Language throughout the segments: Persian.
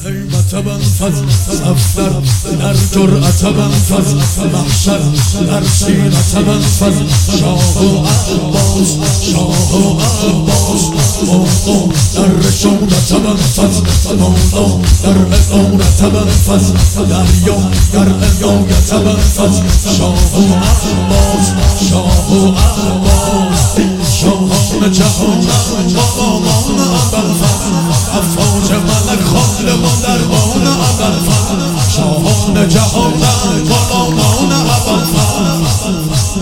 هیبت بنفذ صفدر در جرأت بنفذ محشر در سینت بنفذ شاه و عباس شاه و عباس مولا در رشونت بنفذ مولا در ادارت بنفذ دریا در عنایت بنفذ شاه و عباس شاه و عباس شاهان جهان مامان ابوالفضل افواج ملک خاله و دربان ابوالفضل شاهان جهان مامان ابوالفضل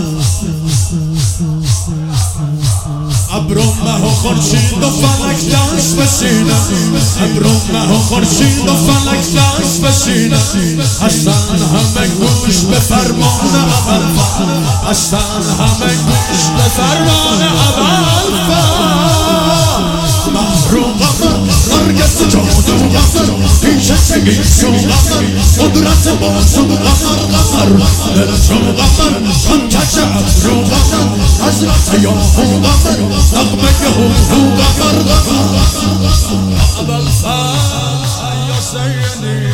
ابر و مه و خورشید و فلک دست به سینه ابر و مه و خورشید و فلک دست به سینه هستن همه گوش به فرمان ابوالفضل هستن همه گوش به فرمان ابوالفضل محروم نرگس جادو قمر پیش سگیسو قمر قدرت بازو قمر دل چو قمر پنکج ابرو قمر حضرت یاهو قمر نغمه هو قمر ابوالفضل یا سیدی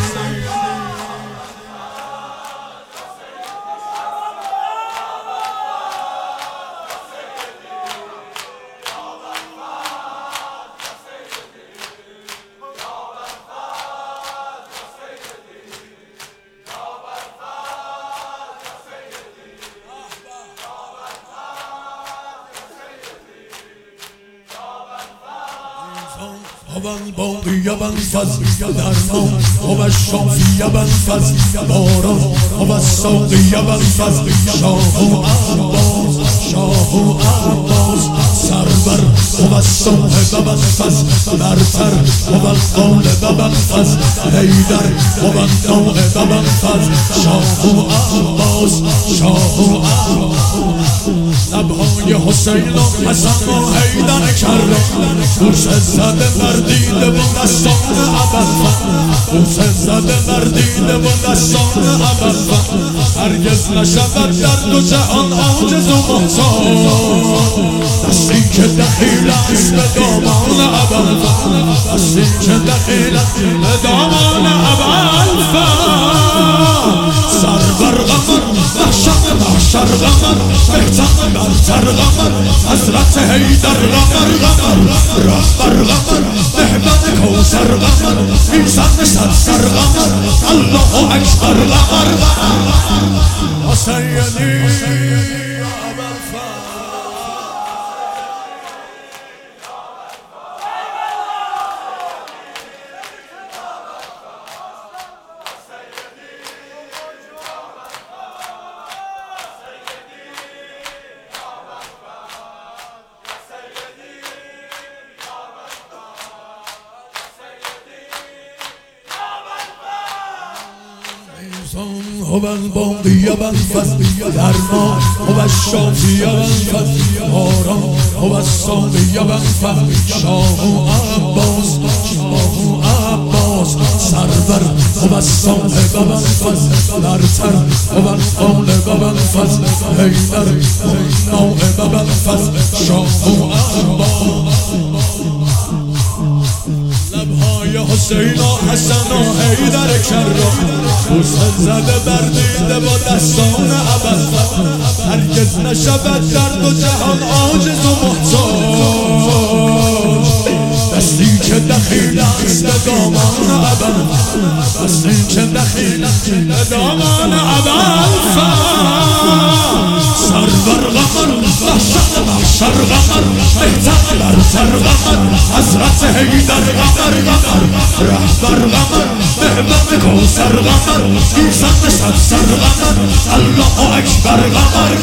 هو الباقی ابوالفضل درمان هو الشافی ابوالفضل باران هو الساقی ابوالفضل شاه و عباس شاه و عباس سرور هو الصاحب ابوالفضل برتر هو الغالب ابوالفضل حیدر هو النائب ابوالفضل شاه و عباس شاه و عباس لبهای حسین و حسن و حیدر کرده بوسه زده بر دیده و دستان ابوالفضل بوسه زده بر دیده و دستان ابوالفضل هرگز نشود در دو جهان عاجز و محتاج دستی که دخیل است به دامان ابوالفضل دستی که دخیل است به دامان ابوالفضل سرور قمر محشر محشر قمر بهتر برتر قمر حضرت حیدر قمر رهبر قمر مهمن کوثر قمر میزن صد سر قمر الله اکبر قمر یا سیدی یا ابوالفضل هو الباقی ابوالفضل درمان هو الشافی ابوالفضل باران هو الساقی ابوالفضل شاه و عباس شاه و عباس سرور هو الصاحب ابوالفضل برتر هو الغالب ابوالفضل حیدر هو النائب ابوالفضل شاه و عباس لبهای حسین و حسن و حیدر کرده بوسه زده بر دیده با دستان ابوالفضل هرگز نشود در دو جهان عاجز و محتاج دستی که دخیل است به دامان ابوالفضل دستی که دخیل است به دامان ابوالفضل سرور قمر محشر محشر قمر بهتر برتر قمر حضرت حیدر قمر رهبر قمر مهمن کوثر قمر میزن صد سر قمر الله اکبر قمر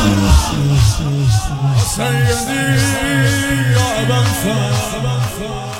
سیدی یا ابوالفضل